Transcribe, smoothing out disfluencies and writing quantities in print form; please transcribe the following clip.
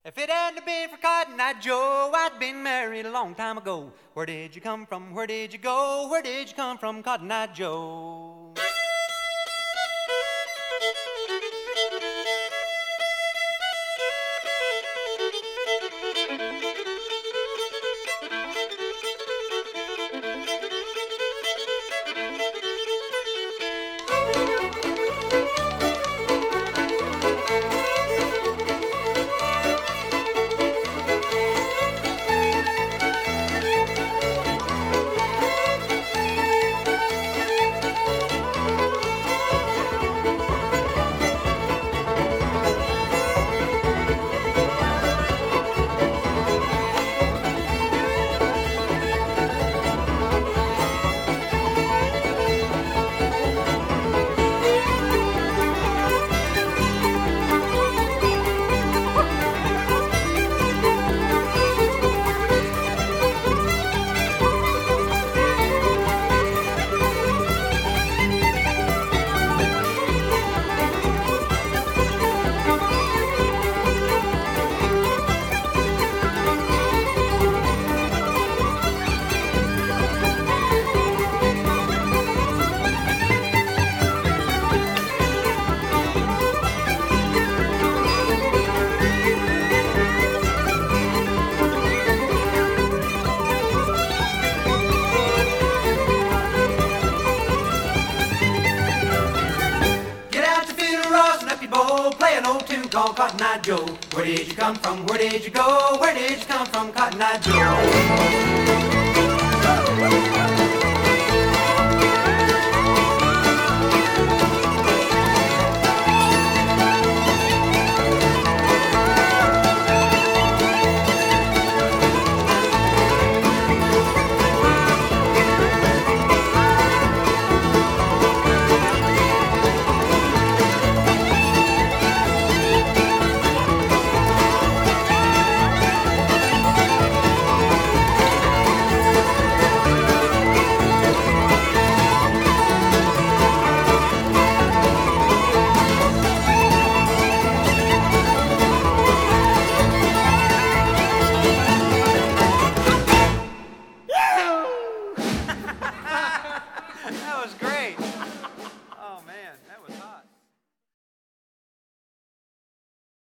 If it hadn't been for Cotton Eye Joe, I'd been married a long time ago. Where did you come from? Where did you go? Where did you come from, Cotton Eye Joe? Play an old tune called Cotton Eye Joe. Where did you come from? Where did you go? Where did you come from, Cotton Eye Joe?